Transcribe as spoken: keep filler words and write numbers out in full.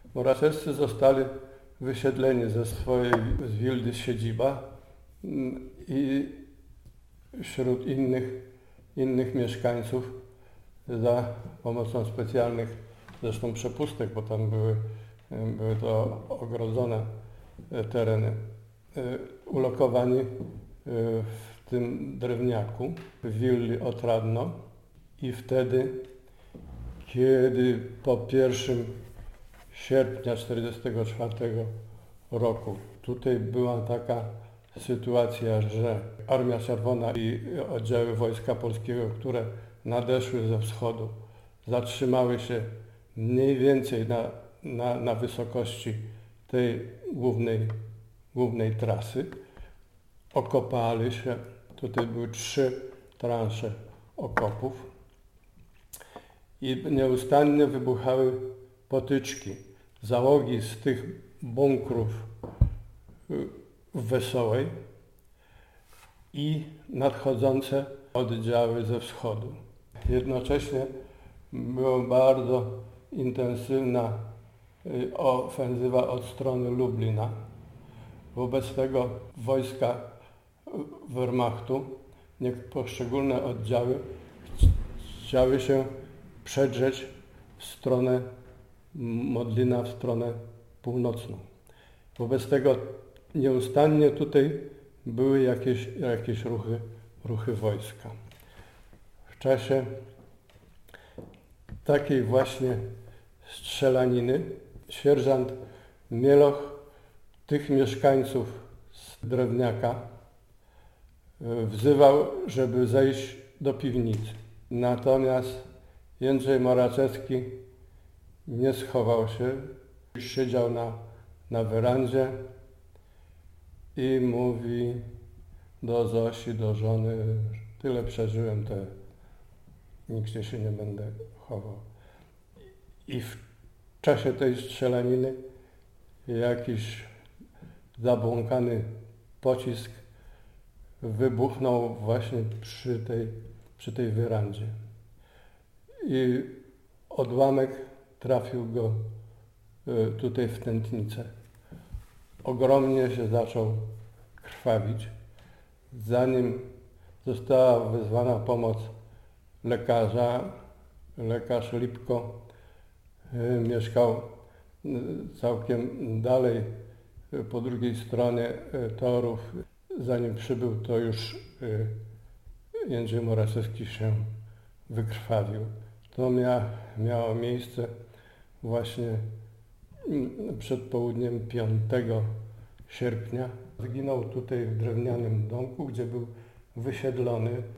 Moraczewscy zostali wysiedleni ze swojej z wildy siedziba i wśród innych, innych mieszkańców za pomocą specjalnych zresztą przepustek, bo tam były, były to ogrodzone tereny, ulokowani w tym drewniaku w willi Otradno i wtedy, kiedy po pierwszym sierpnia tysiąc dziewięćset czterdziestego czwartego roku tutaj była taka sytuacja, że Armia Czerwona i oddziały Wojska Polskiego, które nadeszły ze wschodu, zatrzymały się mniej więcej na, na, na wysokości tej głównej, głównej trasy. Okopali się, tutaj były trzy transze okopów i nieustannie wybuchały potyczki. Załogi z tych bunkrów w Wesołej i nadchodzące oddziały ze wschodu. Jednocześnie była bardzo intensywna ofensywa od strony Lublina. Wobec tego wojska Wehrmachtu, poszczególne oddziały chciały się przedrzeć w stronę Modlina, w stronę północną. Wobec tego nieustannie tutaj były jakieś, jakieś ruchy, ruchy wojska. W czasie takiej właśnie strzelaniny sierżant Mieloch tych mieszkańców z Drewniaka wzywał, żeby zejść do piwnicy. Natomiast Jędrzej Moraczewski nie schował się, siedział na, na werandzie i mówi do Zosi, do żony: tyle przeżyłem, to nigdzie się nie będę chował. I w czasie tej strzelaniny jakiś zabłąkany pocisk wybuchnął właśnie przy tej, przy tej werandzie. I odłamek trafił go tutaj w tętnicę. Ogromnie się zaczął krwawić. Zanim została wezwana pomoc lekarza, lekarz Lipko mieszkał całkiem dalej, po drugiej stronie torów. Zanim przybył, to już Jędrzej Moraczewski się wykrwawił. To mia, miało miejsce właśnie przed południem piątego sierpnia. Zginął tutaj w drewnianym domku, gdzie był wysiedlony